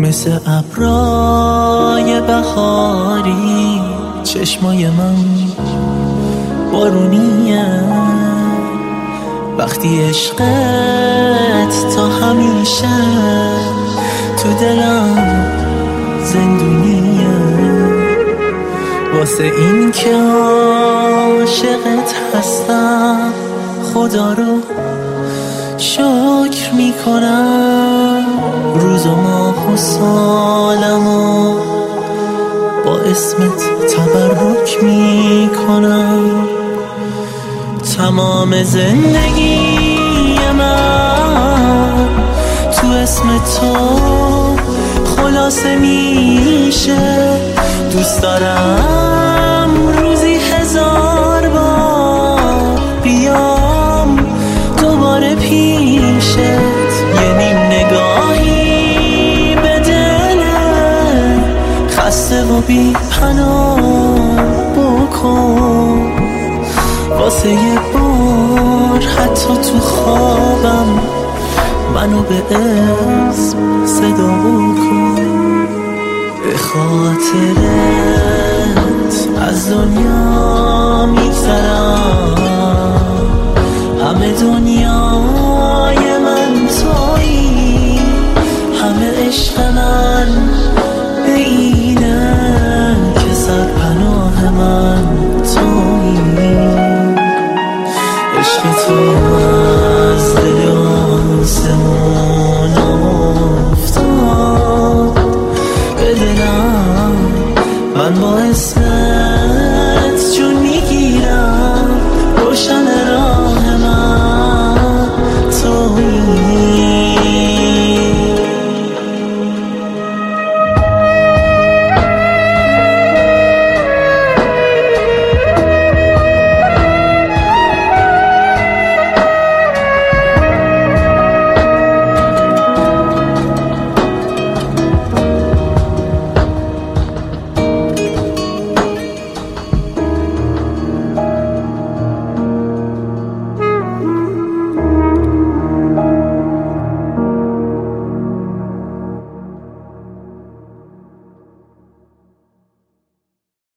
مثل ابرای بهاری چشمای من بارونیه وقتی عشقت تا همیشه تو دلم زندونیه واسه این که عاشقت هستم خدا رو شکر میکنم روز و ماه و سالمو با اسمت تبرک میکنم تمام زندگی من تو اسم تو خلاصه میشه دوست دارم روزی 1000 بار بیام دوباره پیشت یه نیم نگاهی به دل خسته و بی پناه بکن واسه یه بار حتی تو خوابم منو به اسم صدا بکن به خاطرت از دنیا